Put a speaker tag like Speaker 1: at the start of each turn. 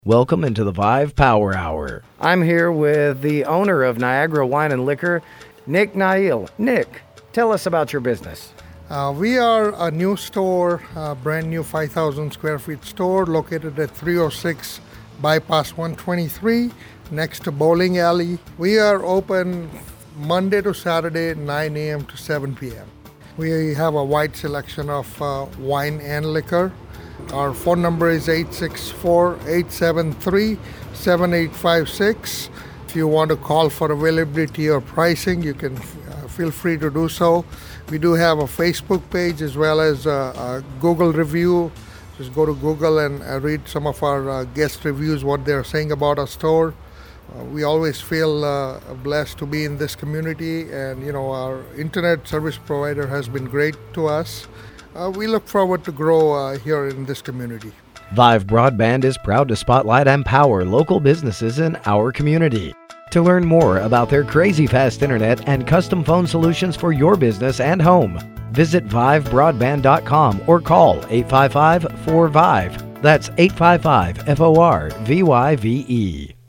Speaker 1: Welcome into the Vive Power Hour.
Speaker 2: I'm here with the owner of Niagara Wine and Liquor, Nick Nail. Nick, tell us about your business.
Speaker 3: We are a new store, a brand new 5,000 square feet store located at 306 Bypass 123 next to Bowling Alley. We are open Monday to Saturday, 9 a.m. to 7 p.m. We have a wide selection of wine and liquor. Our phone number is 864-873-7856. If you want to call for availability or pricing, you can feel free to do so. We do have a Facebook page as well as a Google review. Just go to Google and read some of our guest reviews, what they're saying about our store. We always feel blessed to be in this community, and our internet service provider has been great to us. We look forward to grow here in this community.
Speaker 1: Vive Broadband is proud to spotlight and power local businesses in our community. To learn more about their crazy fast internet and custom phone solutions for your business and home, visit vivebroadband.com or call 855-4VIVE. That's 855-FORVYVE.